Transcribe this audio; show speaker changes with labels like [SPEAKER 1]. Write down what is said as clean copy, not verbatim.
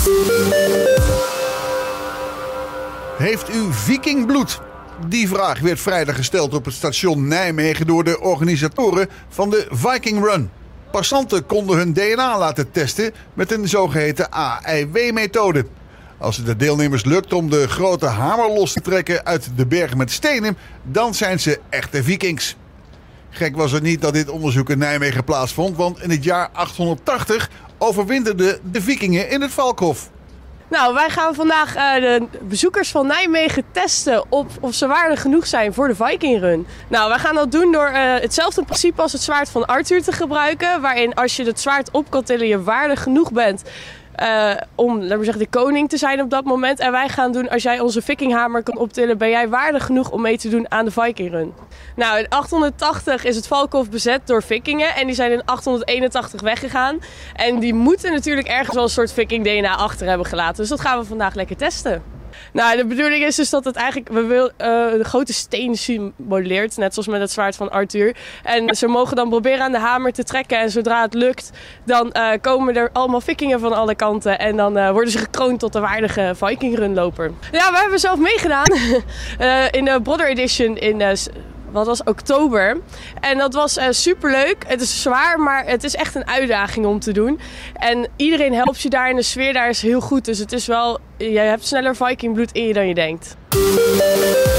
[SPEAKER 1] Heeft u vikingbloed? Die vraag werd vrijdag gesteld op het station Nijmegen door de organisatoren van de Viking Run. Passanten konden hun DNA laten testen met een zogeheten AIW-methode. Als het de deelnemers lukt om de grote hamer los te trekken uit de berg met stenen, dan zijn ze echte vikings. Gek was het niet dat dit onderzoek in Nijmegen plaatsvond, want in het jaar 880 overwinterden de vikingen in het Valkhof.
[SPEAKER 2] Nou, wij gaan vandaag de bezoekers van Nijmegen testen of ze waardig genoeg zijn voor de Viking Run. Nou, wij gaan dat doen door hetzelfde principe als het zwaard van Arthur te gebruiken. Waarin als je het zwaard op kan tillen, je waardig genoeg bent om, laten we zeggen, de koning te zijn op dat moment. En wij gaan doen, als jij onze vikinghamer kan optillen, ben jij waardig genoeg om mee te doen aan de Viking Run. Nou, in 880 is het Valkhof bezet door vikingen en die zijn in 881 weggegaan. En die moeten natuurlijk ergens wel een soort viking DNA achter hebben gelaten. Dus dat gaan we vandaag lekker testen. Nou, de bedoeling is dus dat het eigenlijk de grote steen symboleert, net zoals met het zwaard van Arthur. En ze mogen dan proberen aan de hamer te trekken en zodra het lukt, dan komen er allemaal vikingen van alle kanten en dan worden ze gekroond tot de waardige Viking Runloper. Ja, we hebben zelf meegedaan in de Brother Edition in wat was oktober. En dat was superleuk. Het is zwaar, maar het is echt een uitdaging om te doen. En iedereen helpt je daar en de sfeer daar is heel goed. Dus het is wel, je hebt sneller vikingbloed in je dan je denkt.